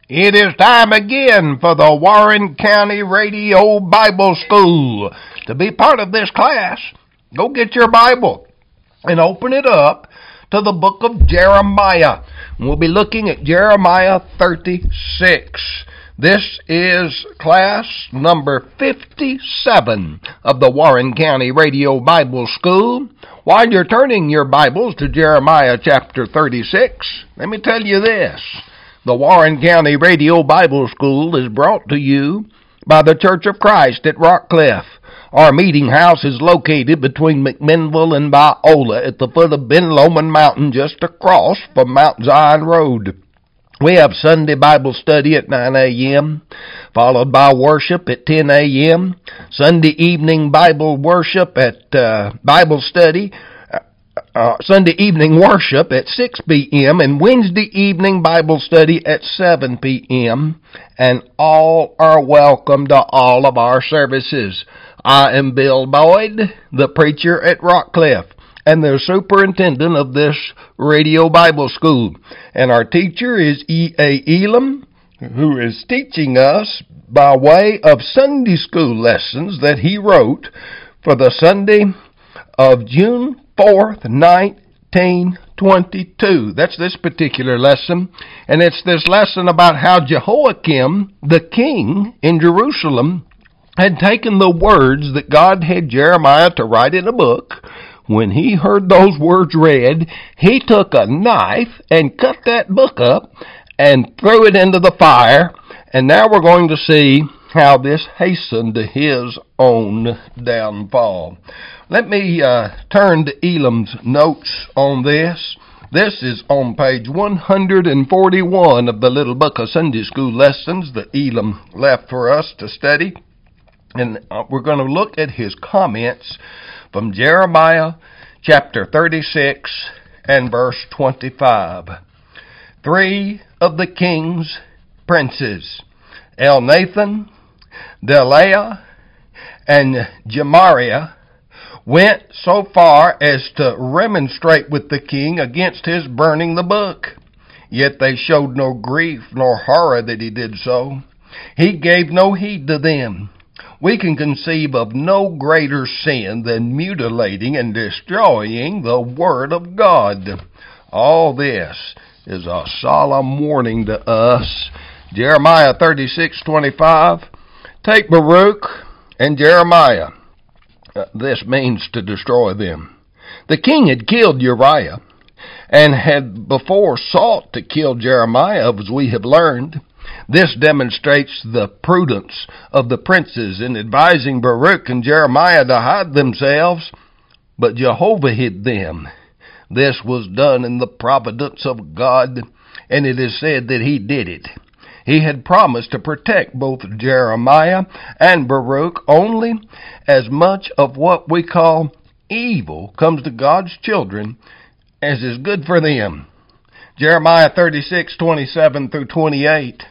It is time again for the Warren County Radio Bible School. To be part of this class, go get your Bible and open it up to the book of Jeremiah. We'll be looking at Jeremiah 36. This is class number 57 of the Warren County Radio Bible School. While you're turning your Bibles to Jeremiah chapter 36, let me tell you this. The Warren County Radio Bible School is brought to you by the Church of Christ at Rockcliffe. Our meeting house is located between McMinnville and Biola at the foot of Ben Lomond Mountain, just across from Mount Zion Road. We have Sunday Bible study at 9 a.m., followed by worship at 10 a.m., Sunday evening Bible worship at Sunday evening worship at 6 p.m. and Wednesday evening Bible study at 7 p.m. And all are welcome to all of our services. I am Bill Boyd, the preacher at Rockcliffe, and the superintendent of this radio Bible school. And our teacher is E.A. Elam, who is teaching us by way of Sunday school lessons that he wrote for the Sunday of June 4th, 1922. That's this particular lesson. And it's this lesson about how Jehoiakim, the king in Jerusalem, had taken the words that God had Jeremiah to write in a book. When he heard those words read, he took a knife and cut that book up and threw it into the fire. And now we're going to see how this hastened his own downfall. Let me turn to Elam's notes on this. This is on page 141 of the little book of Sunday school lessons that Elam left for us to study. And we're going to look at his comments from Jeremiah chapter 36 and verse 25. Three of the king's princes, Elnathan, Delaiah, and Gemariah, went so far as to remonstrate with the king against his burning the book. Yet they showed no grief nor horror that he did so. He gave no heed to them. We can conceive of no greater sin than mutilating and destroying the Word of God. All this is a solemn warning to us. Jeremiah 36:25. Take Baruch and Jeremiah. This means to destroy them. The king had killed Uriah and had before sought to kill Jeremiah, as we have learned. This demonstrates the prudence of the princes in advising Baruch and Jeremiah to hide themselves, but Jehovah hid them. This was done in the providence of God, and it is said that he did it. He had promised to protect both Jeremiah and Baruch. Only as much of what we call evil comes to God's children as is good for them. Jeremiah 36:27 through 28.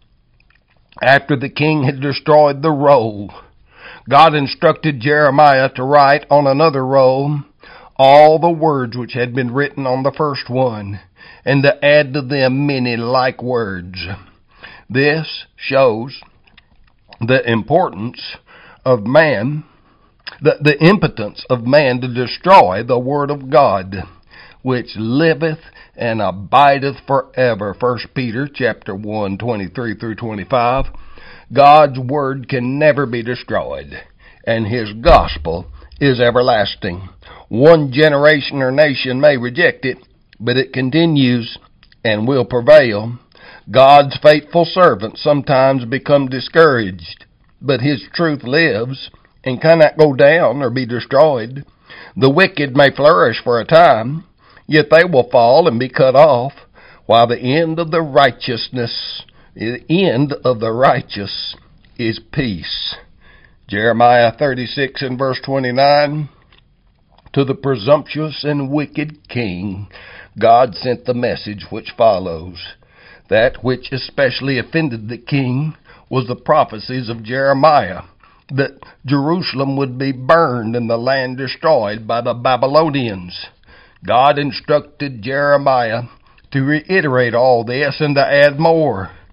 After the king had destroyed the roll, God instructed Jeremiah to write on another roll all the words which had been written on the first one, and to add to them many like words. This shows the importance of man, the impotence of man to destroy the Word of God, which liveth and abideth forever. 1 Peter chapter 1, 23 through 25. God's Word can never be destroyed, and His gospel is everlasting. One generation or nation may reject it, but it continues and will prevail. God's faithful servants sometimes become discouraged, but His truth lives and cannot go down or be destroyed. The wicked may flourish for a time, yet they will fall and be cut off, while the end of the righteous is peace. Jeremiah 36 and verse 29. To the presumptuous and wicked king, God sent the message which follows. That which especially offended the king was the prophecies of Jeremiah, that Jerusalem would be burned and the land destroyed by the Babylonians. God instructed Jeremiah to reiterate all this and to add more.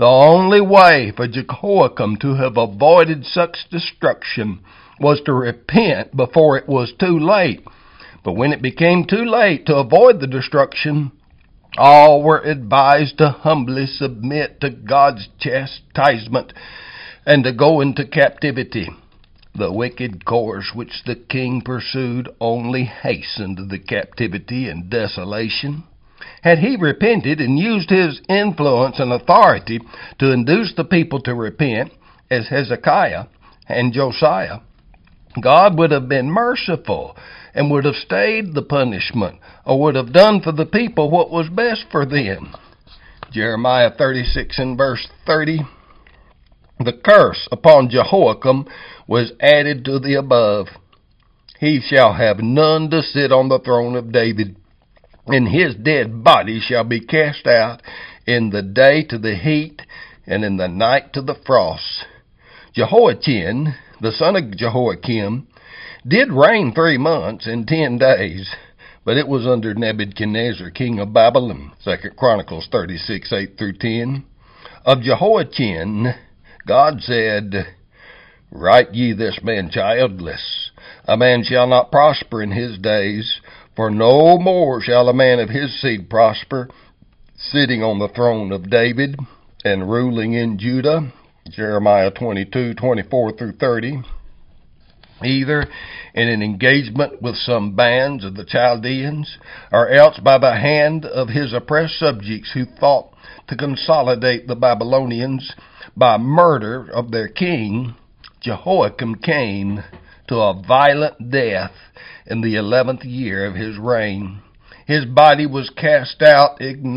The only way for Jehoiakim to have avoided such destruction was to repent before it was too late. But when it became too late to avoid the destruction, all were advised to humbly submit to God's chastisement and to go into captivity. The wicked course which the king pursued only hastened the captivity and desolation. Had he repented and used his influence and authority to induce the people to repent, as Hezekiah and Josiah, God would have been merciful and would have stayed the punishment, or would have done for the people what was best for them. Jeremiah 36 and verse 30, the curse upon Jehoiakim was added to the above. He shall have none to sit on the throne of David, and his dead body shall be cast out in the day to the heat, and in the night to the frost. Jehoiachin, the son of Jehoiakim, did reign 3 months and 10 days, but it was under Nebuchadnezzar, king of Babylon. 2 Chronicles 36, 8 through 10. Of Jehoiachin, God said, Write ye this man childless. A man shall not prosper in his days, for no more shall a man of his seed prosper, sitting on the throne of David and ruling in Judah. Jeremiah 22, 24 through 30. Either in an engagement with some bands of the Chaldeans, or else by the hand of his oppressed subjects who thought to consolidate the Babylonians by murder of their king, Jehoiakim came to a violent death in the 11th year of his reign. His body was cast out in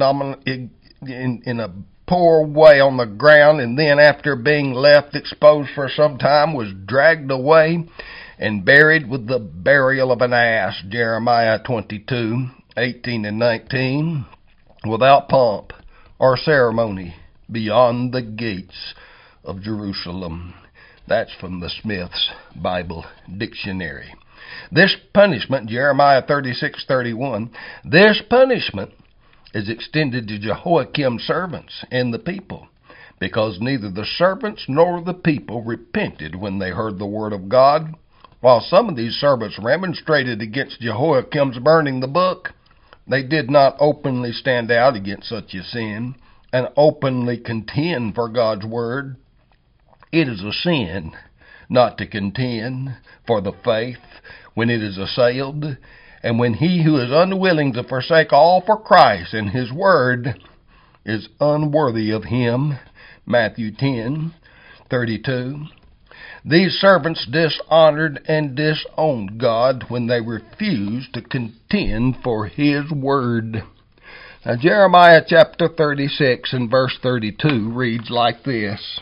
a poor way on the ground, and then after being left exposed for some time was dragged away and buried with the burial of an ass. Jeremiah 22, 18 and 19, without pomp or ceremony beyond the gates of Jerusalem. That's from the Smith's Bible Dictionary. This punishment, Jeremiah 36:31, this punishment is extended to Jehoiakim's servants and the people, because neither the servants nor the people repented when they heard the word of God. While some of these servants remonstrated against Jehoiakim's burning the book, they did not openly stand out against such a sin and openly contend for God's word. It is a sin not to contend for the faith when it is assailed, and when he who is unwilling to forsake all for Christ and his word is unworthy of him. Matthew 10:32. These servants dishonored and disowned God when they refused to contend for his word. Now, Jeremiah chapter 36 and verse 32 reads like this.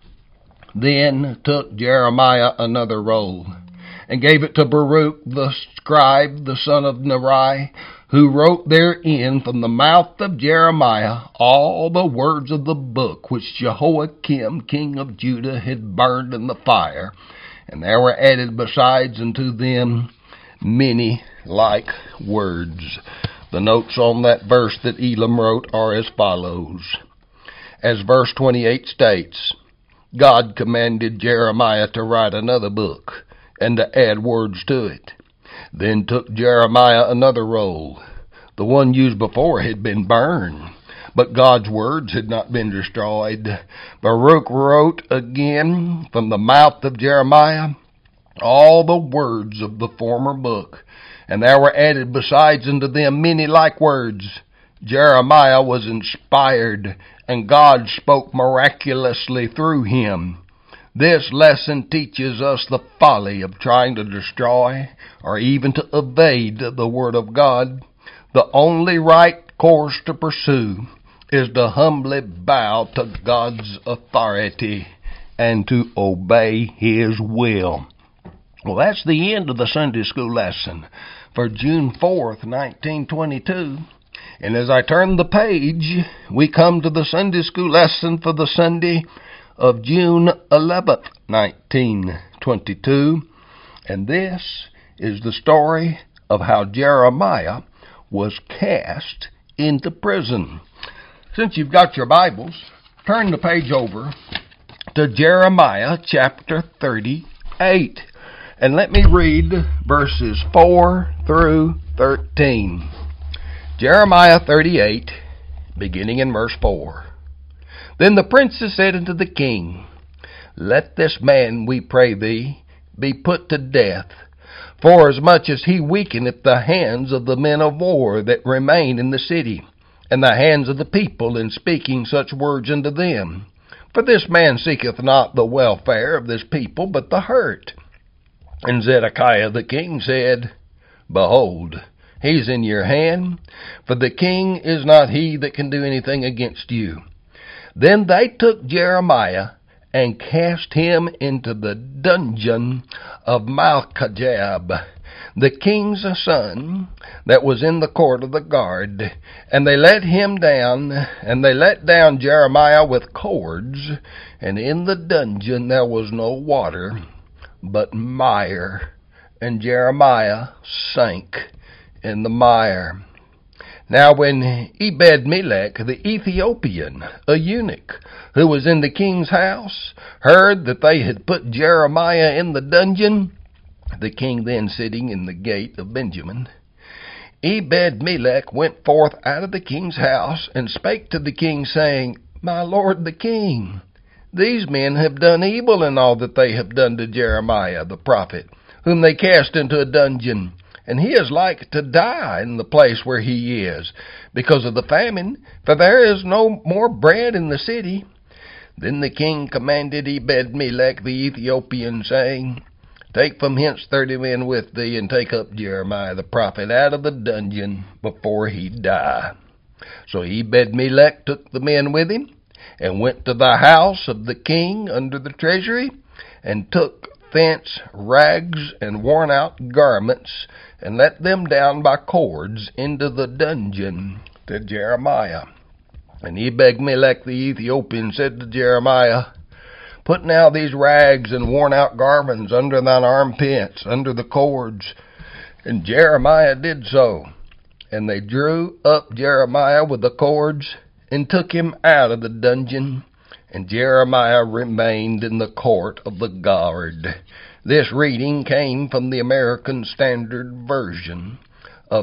Then took Jeremiah another roll, and gave it to Baruch the scribe, the son of Neri, who wrote therein from the mouth of Jeremiah all the words of the book which Jehoiakim king of Judah had burned in the fire. And there were added besides unto them many like words. The notes on that verse that Elam wrote are as follows. As verse 28 states, God commanded Jeremiah to write another book and to add words to it. Then took Jeremiah another roll. The one used before had been burned, but God's words had not been destroyed. Baruch wrote again from the mouth of Jeremiah all the words of the former book, and there were added besides unto them many like words. Jeremiah was inspired, and God spoke miraculously through him. This lesson teaches us the folly of trying to destroy or even to evade the Word of God. The only right course to pursue is to humbly bow to God's authority and to obey His will. Well, that's the end of the Sunday school lesson for June 4th, 1922. And as I turn the page, we come to the Sunday school lesson for the Sunday of June 11th, 1922. And this is the story of how Jeremiah was cast into prison. Since you've got your Bibles, turn the page over to Jeremiah chapter 38. And let me read verses 4 through 13. Jeremiah 38, beginning in verse 4. Then the princes said unto the king, Let this man, we pray thee, be put to death, forasmuch as he weakeneth the hands of the men of war that remain in the city, and the hands of the people in speaking such words unto them. For this man seeketh not the welfare of this people, but the hurt. And Zedekiah the king said, Behold, he's in your hand, for the king is not he that can do anything against you. Then they took Jeremiah and cast him into the dungeon of Malchijah, the king's son, that was in the court of the guard. And they let him down, and they let down Jeremiah with cords, and in the dungeon there was no water, but mire, and Jeremiah sank in the mire. Now when Ebed-Melech the Ethiopian, a eunuch, who was in the king's house, heard that they had put Jeremiah in the dungeon, the king then sitting in the gate of Benjamin, Ebed-Melech went forth out of the king's house, and spake to the king, saying, My lord the king, these men have done evil in all that they have done to Jeremiah the prophet, whom they cast into a dungeon. And he is like to die in the place where he is, because of the famine, for there is no more bread in the city. Then the king commanded Ebed-Melech the Ethiopian, saying, Take from hence 30 men with thee, and take up Jeremiah the prophet out of the dungeon before he die. So Ebed-Melech took the men with him, and went to the house of the king under the treasury, and took thence rags and worn out garments, and let them down by cords into the dungeon to Jeremiah. And Ebed-Melech the Ethiopian said to Jeremiah, Put now these rags and worn out garments under thine armpits, under the cords. And Jeremiah did so. And they drew up Jeremiah with the cords, and took him out of the dungeon. And Jeremiah remained in the court of the guard. This reading came from the American Standard Version of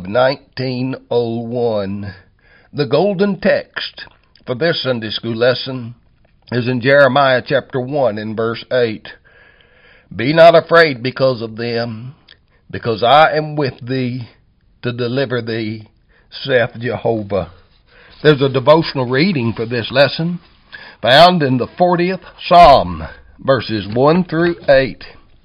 1901. The golden text for this Sunday school lesson is in Jeremiah chapter 1 in verse 8. Be not afraid because of them, because I am with thee to deliver thee, saith Jehovah. There's a devotional reading for this lesson found in the 40th Psalm, verses 1 through 8.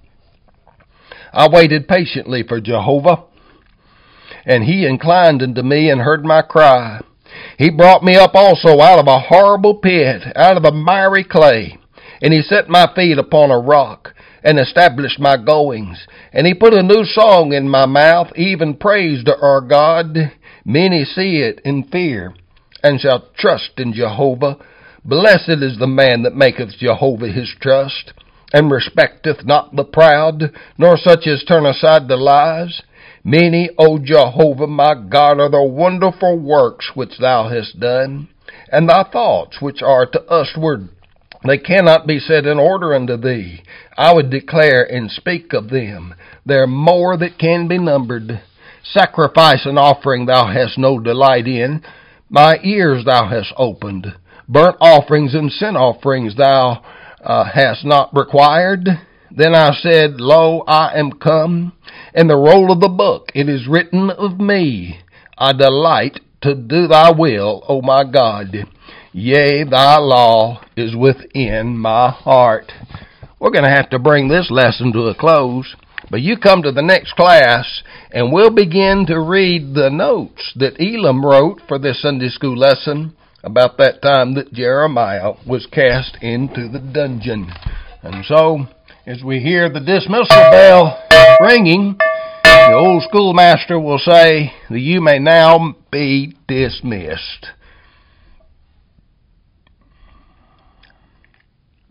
I waited patiently for Jehovah, and he inclined unto me and heard my cry. He brought me up also out of a horrible pit, out of the miry clay, and he set my feet upon a rock, and established my goings. And he put a new song in my mouth, even praise to our God. Many see it in fear, and shall trust in Jehovah. Blessed is the man that maketh Jehovah his trust, and respecteth not the proud, nor such as turn aside to lies. Many, O Jehovah, my God, are the wonderful works which thou hast done, and thy thoughts which are to usward. They cannot be set in order unto thee. I would declare and speak of them. There are more that can be numbered. Sacrifice and offering thou hast no delight in. My ears thou hast opened. Burnt offerings and sin offerings thou hast not required. Then I said, Lo, I am come. In the roll of the book it is written of me. I delight to do thy will, O my God. Yea, thy law is within my heart. We're going to have to bring this lesson to a close. But you come to the next class, and we'll begin to read the notes that Elam wrote for this Sunday school lesson about that time that Jeremiah was cast into the dungeon. And so, as we hear the dismissal bell ringing, the old schoolmaster will say, You may now be dismissed.